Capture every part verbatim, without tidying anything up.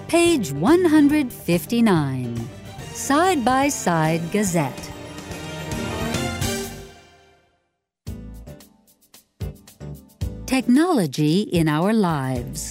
Page one hundred fifty-nine, Side-by-Side Gazette. Technology in our lives.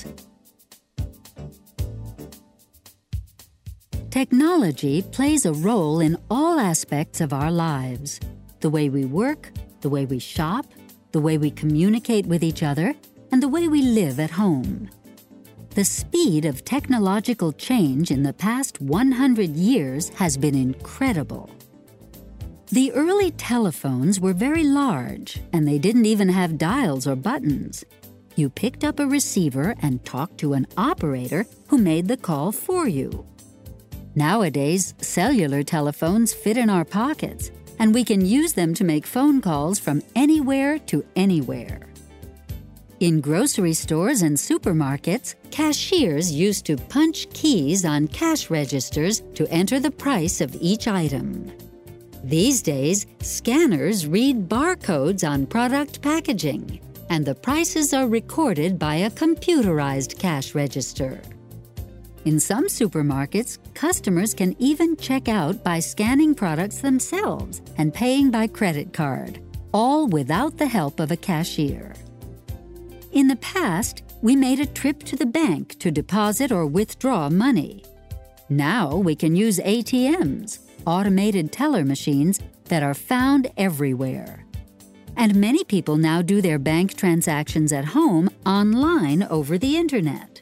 Technology plays a role in all aspects of our lives. The way we work, the way we shop, the way we communicate with each other, and the way we live at home. The speed of technological change in the past one hundred years has been incredible. The early telephones were very large, and they didn't even have dials or buttons. You picked up a receiver and talked to an operator who made the call for you. Nowadays, cellular telephones fit in our pockets, and we can use them to make phone calls from anywhere to anywhere. In grocery stores and supermarkets, cashiers used to punch keys on cash registers to enter the price of each item. These days, scanners read barcodes on product packaging, and the prices are recorded by a computerized cash register. In some supermarkets, customers can even check out by scanning products themselves and paying by credit card, all without the help of a cashier. In the past, we made a trip to the bank to deposit or withdraw money. Now we can use A T Ms, automated teller machines that are found everywhere. And many people now do their bank transactions at home online over the internet.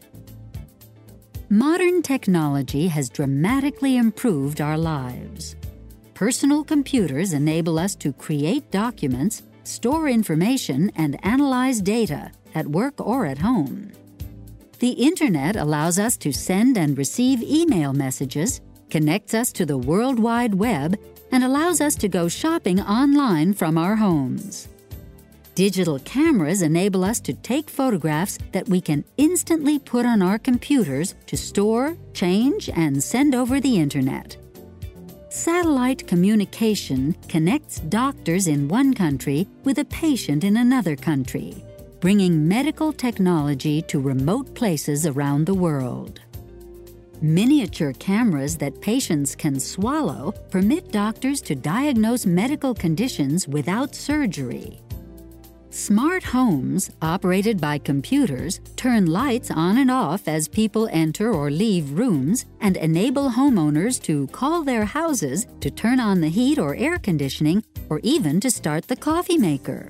Modern technology has dramatically improved our lives. Personal computers enable us to create documents, store information, and analyze data at work or at home. The internet allows us to send and receive email messages, connects us to the World Wide Web, and allows us to go shopping online from our homes. Digital cameras enable us to take photographs that we can instantly put on our computers to store, change, and send over the internet. Satellite communication connects doctors in one country with a patient in another country, bringing medical technology to remote places around the world. Miniature cameras that patients can swallow permit doctors to diagnose medical conditions without surgery. Smart homes, operated by computers, turn lights on and off as people enter or leave rooms and enable homeowners to call their houses to turn on the heat or air conditioning or even to start the coffee maker.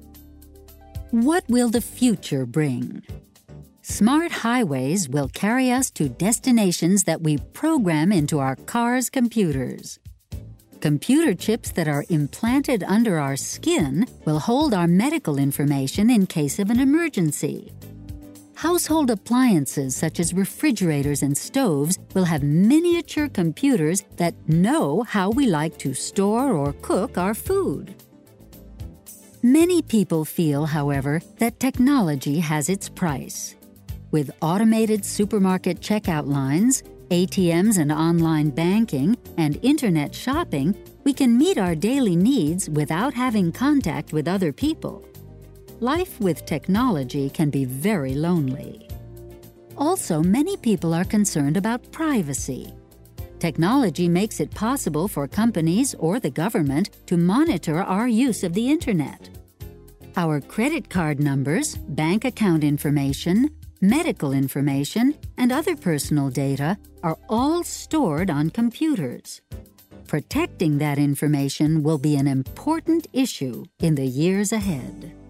What will the future bring? Smart highways will carry us to destinations that we program into our cars' computers. Computer chips that are implanted under our skin will hold our medical information in case of an emergency. Household appliances such as refrigerators and stoves will have miniature computers that know how we like to store or cook our food. Many people feel, however, that technology has its price. With automated supermarket checkout lines, A T Ms and online banking, and internet shopping, we can meet our daily needs without having contact with other people. Life with technology can be very lonely. Also, many people are concerned about privacy. Technology makes it possible for companies or the government to monitor our use of the internet. Our credit card numbers, bank account information, medical information, and other personal data are all stored on computers. Protecting that information will be an important issue in the years ahead.